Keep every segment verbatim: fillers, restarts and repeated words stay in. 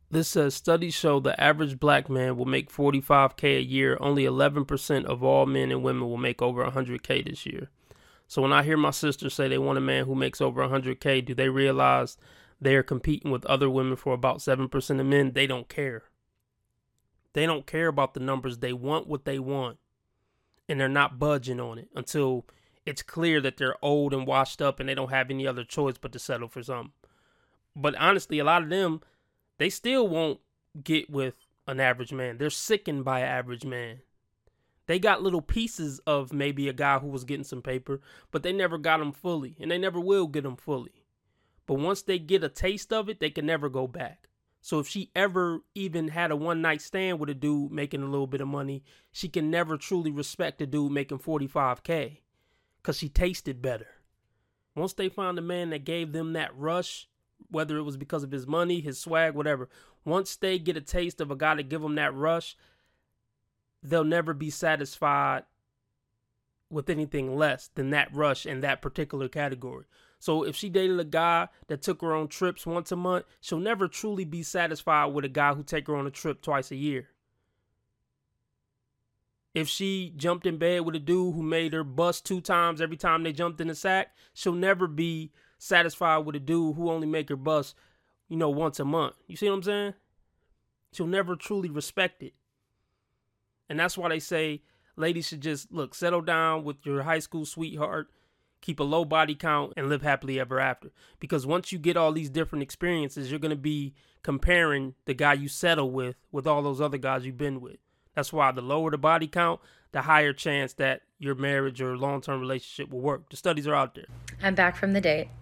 This says studies show the average black man will make forty-five K a year. Only eleven percent of all men and women will make over one hundred K this year. So when I hear my sisters say they want a man who makes over one hundred K, do they realize they're competing with other women for about seven percent of men? They don't care. They don't care about the numbers. They want what they want. And they're not budging on it until it's clear that they're old and washed up and they don't have any other choice but to settle for something. But honestly, a lot of them, they still won't get with an average man. They're sickened by an average man. They got little pieces of maybe a guy who was getting some paper, but they never got him fully, and they never will get him fully. But once they get a taste of it, they can never go back. So if she ever even had a one-night stand with a dude making a little bit of money, she can never truly respect a dude making forty-five K because she tasted better. Once they found a man that gave them that rush, whether it was because of his money, his swag, whatever, once they get a taste of a guy to give them that rush, they'll never be satisfied with anything less than that rush in that particular category. So if she dated a guy that took her on trips once a month, she'll never truly be satisfied with a guy who take her on a trip twice a year. If she jumped in bed with a dude who made her bust two times every time they jumped in the sack, she'll never be satisfied with a dude who only make her bust, you know, once a month. You see what I'm saying? She'll never truly respect it. And that's why they say ladies should just, look, settle down with your high school sweetheart, keep a low body count, and live happily ever after. Because once you get all these different experiences, you're going to be comparing the guy you settle with with all those other guys you've been with. That's why the lower the body count, the higher chance that your marriage or long-term relationship will work. The studies are out there. I'm back from the date.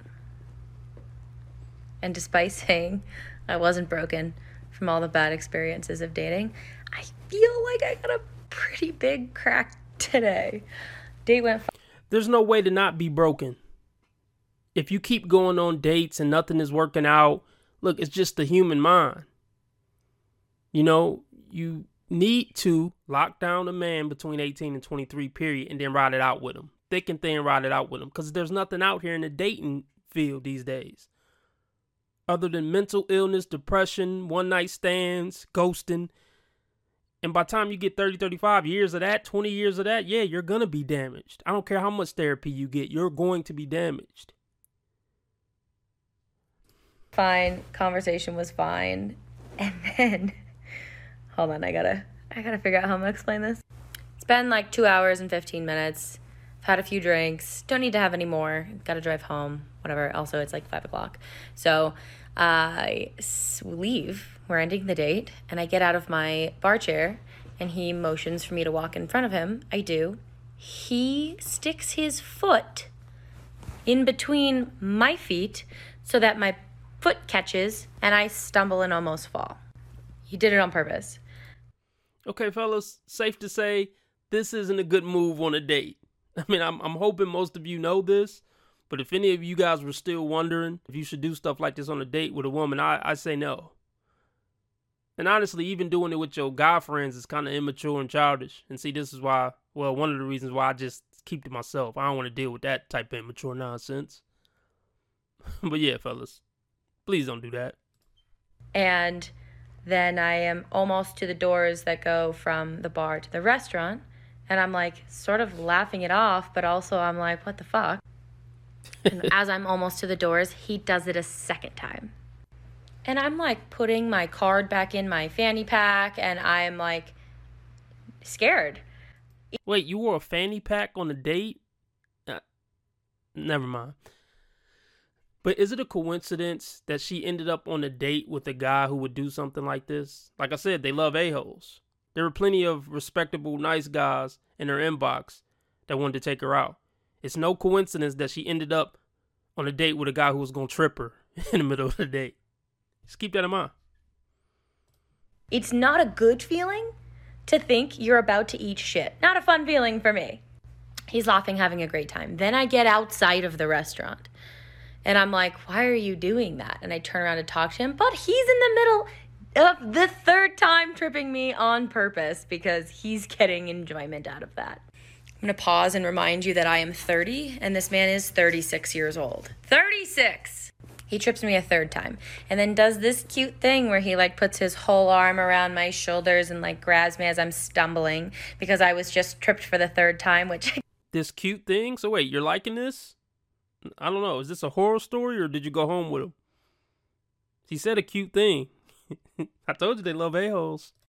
And despite saying I wasn't broken from all the bad experiences of dating, I feel like I got a pretty big crack today. Date went fine. There's no way to not be broken. If you keep going on dates and nothing is working out, look, it's just the human mind. You know, you need to lock down a man between eighteen and twenty-three, period, and then ride it out with him. Thick and thin, ride it out with him. Because there's nothing out here in the dating field these days. Other than mental illness, depression, one-night stands, ghosting. And by the time you get thirty, thirty-five years of that, twenty years of that, yeah, you're going to be damaged. I don't care how much therapy you get. You're going to be damaged. Fine. Conversation was fine. And then, hold on, I gotta, I gotta figure out how I'm gonna explain this. It's been like two hours and fifteen minutes. I've had a few drinks. Don't need to have any more. Gotta drive home. Whatever. Also, it's like five o'clock. So I leave. We're ending the date. And I get out of my bar chair. And he motions for me to walk in front of him. I do. He sticks his foot in between my feet so that my foot catches and I stumble and almost fall. He did it on purpose. Okay, fellas, safe to say this isn't a good move on a date. I mean, I'm I'm hoping most of you know this, but if any of you guys were still wondering if you should do stuff like this on a date with a woman, I, I say no. And honestly, even doing it with your guy friends is kind of immature and childish. And see, this is why, well, one of the reasons why I just keep to myself. I don't want to deal with that type of immature nonsense. But yeah, fellas, please don't do that. And then I am almost to the doors that go from the bar to the restaurant. And I'm like sort of laughing it off, but also I'm like, what the fuck? And as I'm almost to the doors, he does it a second time. And I'm like putting my card back in my fanny pack and I'm like scared. Wait, you wore a fanny pack on a date? Uh, never mind. But is it a coincidence that she ended up on a date with a guy who would do something like this? Like I said, they love a-holes. There were plenty of respectable, nice guys in her inbox that wanted to take her out. It's no coincidence that she ended up on a date with a guy who was going to trip her in the middle of the date. Just keep that in mind. It's not a good feeling to think you're about to eat shit. Not a fun feeling for me. He's laughing, having a great time. Then I get outside of the restaurant. And I'm like, why are you doing that? And I turn around to talk to him. But he's in the middle of the third time tripping me on purpose because he's getting enjoyment out of that. I'm going to pause and remind you that I am thirty and this man is thirty-six years old. thirty-six! He trips me a third time and then does this cute thing where he like puts his whole arm around my shoulders and like grabs me as I'm stumbling because I was just tripped for the third time, which This cute thing? So wait, you're liking this? I don't know. Is this a horror story or did you go home with him? He said a cute thing. I told you they love a-holes.